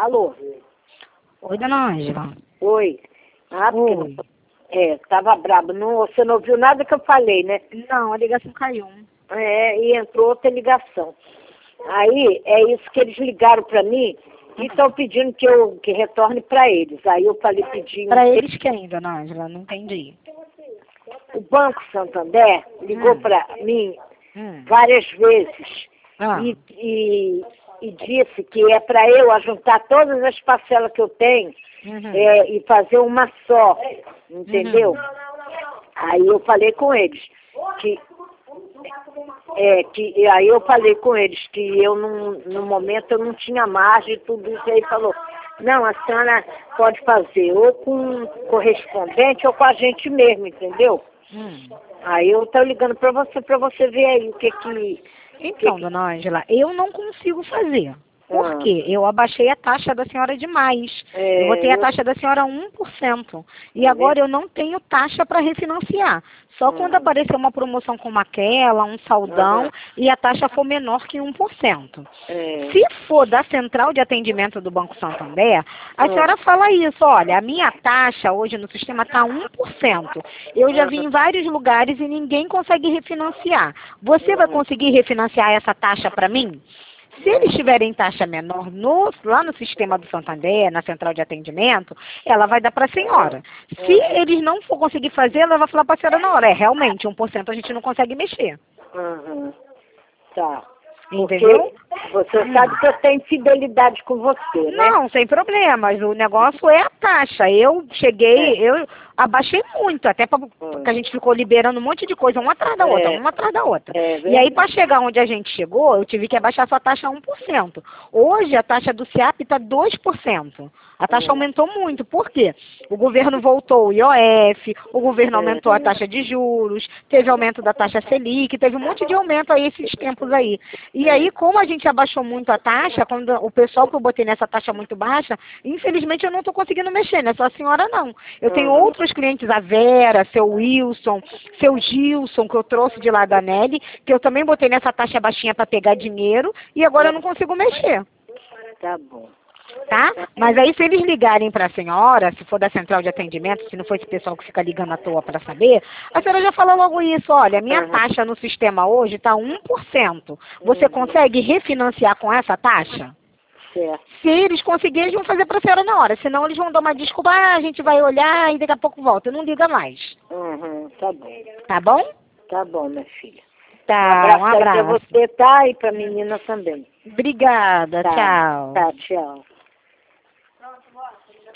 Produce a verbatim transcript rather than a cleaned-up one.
Alô? Oi, dona Ângela. Oi. Ah, porque Oi. não... É, tava brabo. Não, você não ouviu nada que eu falei, né? Não, a ligação caiu. É, e entrou outra ligação. Aí, é isso que eles ligaram pra mim e estão pedindo que eu que retorne pra eles. Aí eu falei, pedindo... Pra eles quem, dona Ângela? Não entendi. O Banco Santander ligou Hum. pra mim Hum. várias vezes Ah. e, e, e disse que é pra eu juntar todas as parcelas que eu tenho Uhum. é, e fazer uma só, entendeu? Uhum. Aí eu falei com eles que é que e aí eu falei com eles que eu não, no momento eu não tinha margem e tudo isso. Aí falou, não, a senhora pode fazer ou com correspondente ou com a gente mesmo, entendeu? Hum. Aí eu tô ligando pra você, pra você ver aí o que que... Então, que, dona Ângela, eu não consigo fazer. Por ah, quê? Eu abaixei a taxa da senhora demais. Eu é, botei a eu, taxa da senhora a um por cento. E tá agora vendo? eu não tenho taxa para refinanciar. Só quando Aham, aparecer uma promoção como aquela, um saldão, aham, e a taxa for menor que um por cento. é, Se for da central de atendimento do Banco Santander, a ah, senhora fala isso, olha, a minha taxa hoje no sistema está um por cento. Eu já vi aham, em vários lugares e ninguém consegue refinanciar. Você vai aham, conseguir refinanciar essa taxa para mim? Se eles aham, tiverem taxa menor no, lá no sistema do Santander, na central de atendimento, ela vai dar para a senhora. Se aham, eles não for conseguir fazer, ela vai falar para a senhora na hora. É, realmente, um por cento a gente não consegue mexer. aham, tá. Entendeu? Porque você Hum. sabe que eu tenho fidelidade com você, né? Não, sem problemas. O negócio é a taxa. Eu cheguei, É, eu abaixei muito, até pra- porque a gente ficou liberando um monte de coisa, uma atrás da outra, é, uma atrás da outra. é E aí, para verdade. chegar onde a gente chegou, eu tive que abaixar sua taxa a um por cento. Hoje, a taxa do SIAP está dois por cento. A taxa Hum, aumentou muito. Por quê? O governo voltou o I O F, o governo é, aumentou a taxa de juros, teve aumento da taxa Selic, teve um monte de aumento aí esses tempos aí. E aí, é, como a gente abaixou muito a taxa, quando o pessoal que eu botei nessa taxa muito baixa, infelizmente eu não estou conseguindo mexer, não é só a senhora não. Eu tenho aham, outros clientes, a Vera, seu Wilson, seu Gilson, que eu trouxe de lá da Nelly, que eu também botei nessa taxa baixinha para pegar dinheiro, e agora eu não consigo mexer. tá bom. Tá? Tá Mas bom. aí se eles ligarem para a senhora, se for da central de atendimento, se não for esse pessoal que fica ligando à toa para saber, a senhora já fala logo isso, olha, minha Aham, taxa no sistema hoje está um por cento. Você uhum, consegue refinanciar com essa taxa? certo. Se eles conseguirem, eles vão fazer para a senhora na hora. Senão eles vão dar uma desculpa, ah, a gente vai olhar e daqui a pouco volta. Não liga mais. Uhum, tá bom. Tá bom? Tá bom, minha filha. Um Tá, um abraço aí pra abraço. você, tá? E pra menina também. Obrigada, Tá, tchau. tá, tchau.